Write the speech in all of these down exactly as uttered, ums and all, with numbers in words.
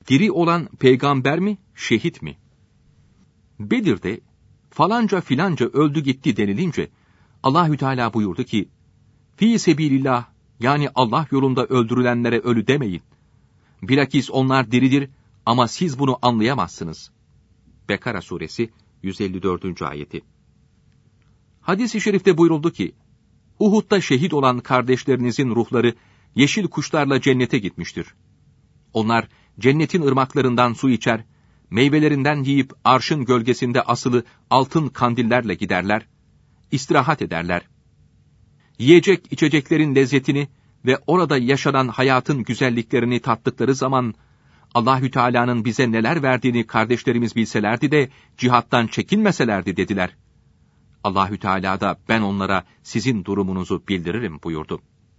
Diri olan peygamber mi, şehit mi? Bedir'de falanca filanca öldü gitti denilince Allahü Teala buyurdu ki: "Fî sebilillah, yani Allah yolunda öldürülenlere ölü demeyin. Bilakis onlar diridir ama siz bunu anlayamazsınız." Bekara suresi yüz elli dördüncü ayeti. Hadis-i şerifte buyuruldu ki: "Uhud'da şehit olan kardeşlerinizin ruhları yeşil kuşlarla cennete gitmiştir. Onlar cennetin ırmaklarından su içer, meyvelerinden yiyip arşın gölgesinde asılı altın kandillerle giderler, istirahat ederler. Yiyecek içeceklerin lezzetini ve orada yaşanan hayatın güzelliklerini tattıkları zaman, Allahü Teala'nın bize neler verdiğini kardeşlerimiz bilselerdi de cihattan çekinmeselerdi dediler. Allahü Teala da ben onlara sizin durumunuzu bildiririm buyurdu."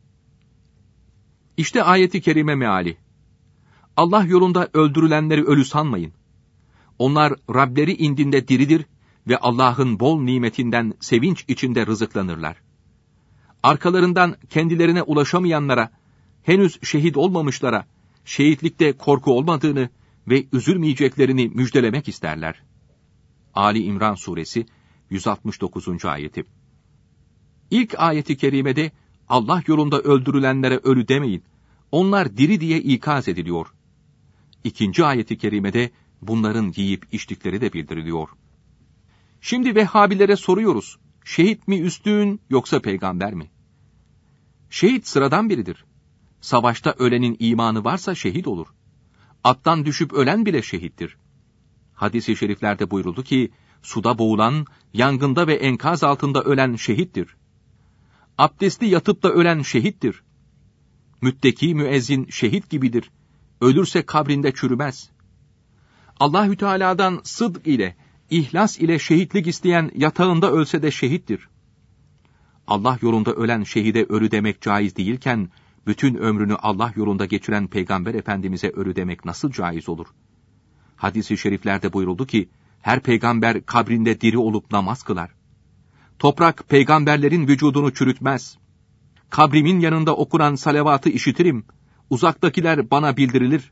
İşte ayeti kerime meali. Allah yolunda öldürülenleri ölü sanmayın. Onlar Rableri indinde diridir ve Allah'ın bol nimetinden sevinç içinde rızıklanırlar. Arkalarından kendilerine ulaşamayanlara, henüz şehit olmamışlara, şehitlikte korku olmadığını ve üzülmeyeceklerini müjdelemek isterler. Ali İmran suresi yüz altmış dokuzuncu ayeti. İlk ayeti kerimede Allah yolunda öldürülenlere ölü demeyin, onlar diri diye ikaz ediliyor. İkinci ayeti kerimede bunların yiyip içtikleri de bildiriliyor. Şimdi Vehhabilere soruyoruz, şehit mi üstün yoksa peygamber mi? Şehit sıradan biridir. Savaşta ölenin imanı varsa şehit olur. Attan düşüp ölen bile şehittir. Hadis-i şeriflerde buyuruldu ki, suda boğulan, yangında ve enkaz altında ölen şehittir. Abdestli yatıp da ölen şehittir. Mütteki müezzin şehit gibidir. Ölürse kabrinde çürümez. Allahü Teala'dan sıdk ile, ihlas ile şehitlik isteyen yatağında ölse de şehittir. Allah yolunda ölen şehide ölü demek caiz değilken, bütün ömrünü Allah yolunda geçiren Peygamber Efendimiz'e ölü demek nasıl caiz olur? Hadis-i şeriflerde buyuruldu ki, her peygamber kabrinde diri olup namaz kılar. Toprak peygamberlerin vücudunu çürütmez. Kabrimin yanında okunan salavatı işitirim. Uzaktakiler bana bildirilir.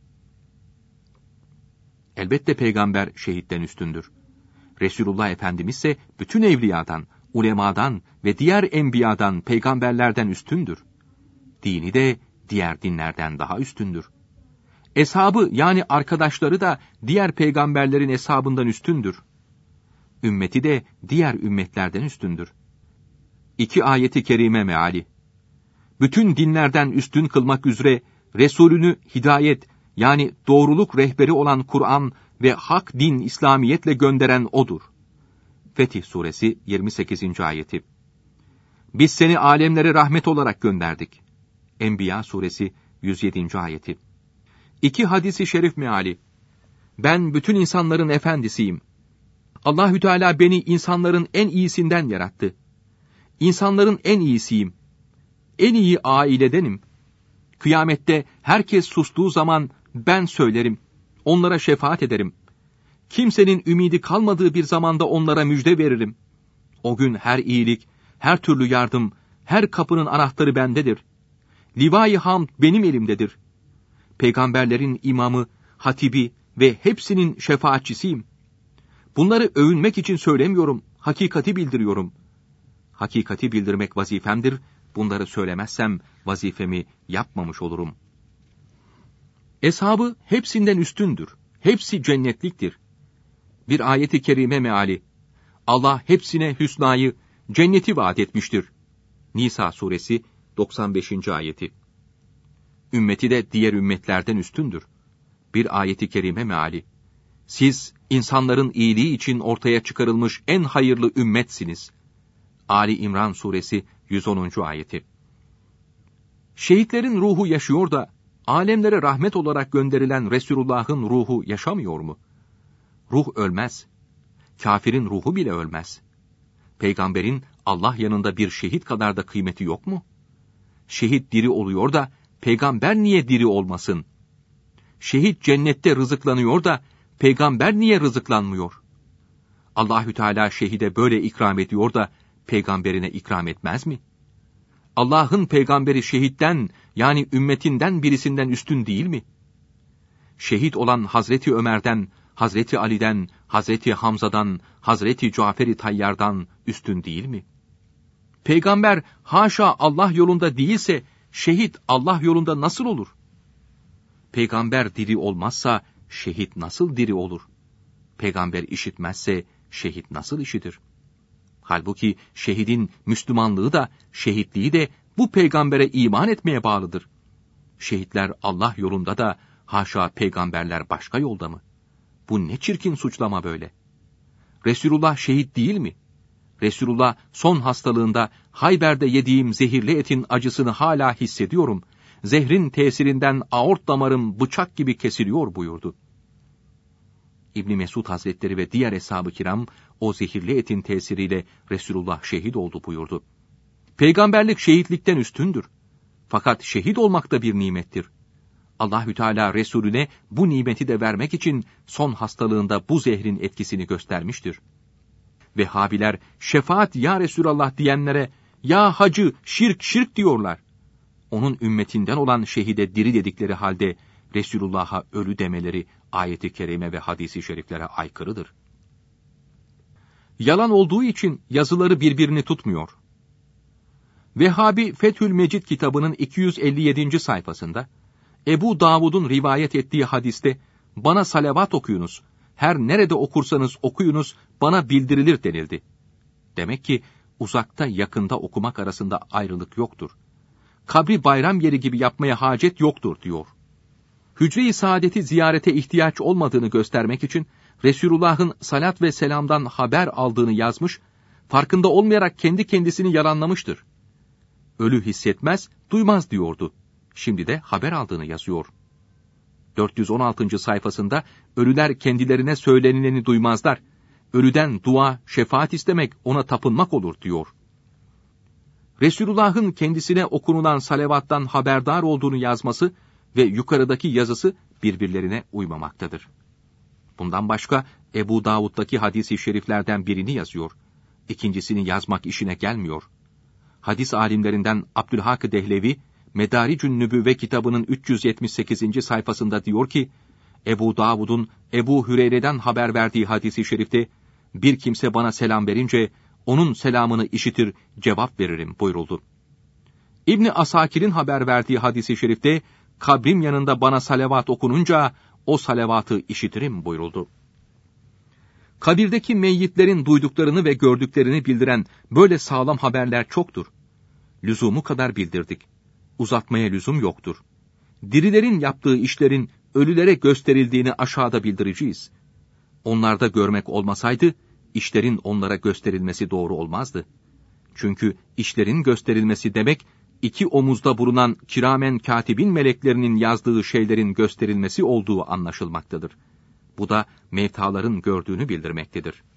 Elbette peygamber şehitten üstündür. Resulullah Efendimiz ise bütün evliyadan, ulemadan ve diğer enbiyadan, peygamberlerden üstündür. Dini de diğer dinlerden daha üstündür. Eshabı yani arkadaşları da diğer peygamberlerin eshabından üstündür. Ümmeti de diğer ümmetlerden üstündür. İki ayeti kerime meali. Bütün dinlerden üstün kılmak üzere Resulünü hidayet yani doğruluk rehberi olan Kur'an ve hak din İslamiyetle gönderen O'dur. Fetih suresi yirmi sekizinci ayeti. Biz seni alemlere rahmet olarak gönderdik. Enbiya suresi yüz yedinci ayeti. İki hadisi şerif meali. Ben bütün insanların efendisiyim. Allahü Teala beni insanların en iyisinden yarattı. İnsanların en iyisiyim. En iyi ailedenim. Kıyamette herkes sustuğu zaman ben söylerim. Onlara şefaat ederim. Kimsenin ümidi kalmadığı bir zamanda onlara müjde veririm. O gün her iyilik, her türlü yardım, her kapının anahtarı bendedir. Liva-i hamd benim elimdedir. Peygamberlerin imamı, hatibi ve hepsinin şefaatçisiyim. Bunları övünmek için söylemiyorum, hakikati bildiriyorum. Hakikati bildirmek vazifemdir, bunları söylemezsem vazifemi yapmamış olurum. Eshabı hepsinden üstündür, hepsi cennetliktir. Bir ayeti kerime meali, Allah hepsine hüsnayı, cenneti vaat etmiştir. Nisa suresi doksan beşinci ayeti. Ümmeti de diğer ümmetlerden üstündür. Bir ayeti kerime meali, siz insanların iyiliği için ortaya çıkarılmış en hayırlı ümmetsiniz. Ali İmran suresi yüz onuncu ayeti. Şehitlerin ruhu yaşıyor da, alemlere rahmet olarak gönderilen Resulullah'ın ruhu yaşamıyor mu? Ruh ölmez. Kafirin ruhu bile ölmez. Peygamberin Allah yanında bir şehit kadar da kıymeti yok mu? Şehit diri oluyor da, peygamber niye diri olmasın? Şehit cennette rızıklanıyor da, peygamber niye rızıklanmıyor? Allahü Teala şehide böyle ikram ediyor da, peygamberine ikram etmez mi? Allah'ın peygamberi şehitten, yani ümmetinden birisinden üstün değil mi? şehit olan Hazreti Ömer'den, Hazreti Ali'den, Hazreti Hamza'dan, Hazreti Cafer-i Tayyar'dan üstün değil mi? Peygamber haşa Allah yolunda değilse, şehit Allah yolunda nasıl olur? Peygamber diri olmazsa, şehit nasıl diri olur? Peygamber işitmezse, şehit nasıl işitir? Halbuki şehidin Müslümanlığı da, şehitliği de bu peygambere iman etmeye bağlıdır. Şehitler Allah yolunda da, haşa peygamberler başka yolda mı? Bu ne çirkin suçlama böyle? Resulullah şehit değil mi? Resulullah son hastalığında, Hayber'de yediğim zehirli etin acısını hala hissediyorum. Zehrin tesirinden aort damarım bıçak gibi kesiliyor buyurdu. İbn Mesud Hazretleri ve diğer eshab-ı kiram o zehirli etin tesiriyle Resulullah şehit oldu buyurdu. Peygamberlik şehitlikten üstündür. Fakat şehit olmak da bir nimettir. Allahü Teala Resulüne bu nimeti de vermek için son hastalığında bu zehrin etkisini göstermiştir. Vehhabiler şefaat ya Resulallah diyenlere ya hacı şirk şirk diyorlar. Onun ümmetinden olan şehide diri dedikleri halde Resulullah'a ölü demeleri ayet-i kerime ve hadis-i şeriflere aykırıdır. Yalan olduğu için yazıları birbirini tutmuyor. Vehhabi Fethül Mecid kitabının iki yüz elli yedinci sayfasında Ebu Davud'un rivayet ettiği hadiste bana salavat okuyunuz, her nerede okursanız okuyunuz bana bildirilir denildi. Demek ki uzakta yakında okumak arasında ayrılık yoktur. Kabri bayram yeri gibi yapmaya hacet yoktur diyor. Hücre-i saadeti ziyarete ihtiyaç olmadığını göstermek için Resulullah'ın salat ve selamdan haber aldığını yazmış, farkında olmayarak kendi kendisini yalanlamıştır. Ölü hissetmez, duymaz diyordu. Şimdi de haber aldığını yazıyor. dört yüz on altıncı sayfasında ölüler kendilerine söylenileni duymazlar. Ölüden dua, şefaat istemek ona tapınmak olur diyor. Resulullah'ın kendisine okunulan salavattan haberdar olduğunu yazması ve yukarıdaki yazısı birbirlerine uymamaktadır. Bundan başka Ebu Davud'daki hadis-i şeriflerden birini yazıyor. İkincisini yazmak işine gelmiyor. Hadis alimlerinden Abdülhak Dehlevi, Medaricün Nübüvve kitabının üç yüz yetmiş sekizinci sayfasında diyor ki, Ebu Davud'un Ebu Hüreyre'den haber verdiği hadis-i şerifte, bir kimse bana selam verince, onun selamını işitir, cevap veririm buyuruldu. İbni Asakir'in haber verdiği hadis-i şerifte, kabrim yanında bana salavat okununca, o salavatı işitirim buyuruldu. Kabirdeki meyyitlerin duyduklarını ve gördüklerini bildiren böyle sağlam haberler çoktur. Lüzumu kadar bildirdik. Uzatmaya lüzum yoktur. Dirilerin yaptığı işlerin ölülere gösterildiğini aşağıda bildireceğiz. Onlarda görmek olmasaydı, işlerin onlara gösterilmesi doğru olmazdı. Çünkü işlerin gösterilmesi demek, iki omuzda bulunan kiramen katibin meleklerinin yazdığı şeylerin gösterilmesi olduğu anlaşılmaktadır. Bu da mevtaların gördüğünü bildirmektedir.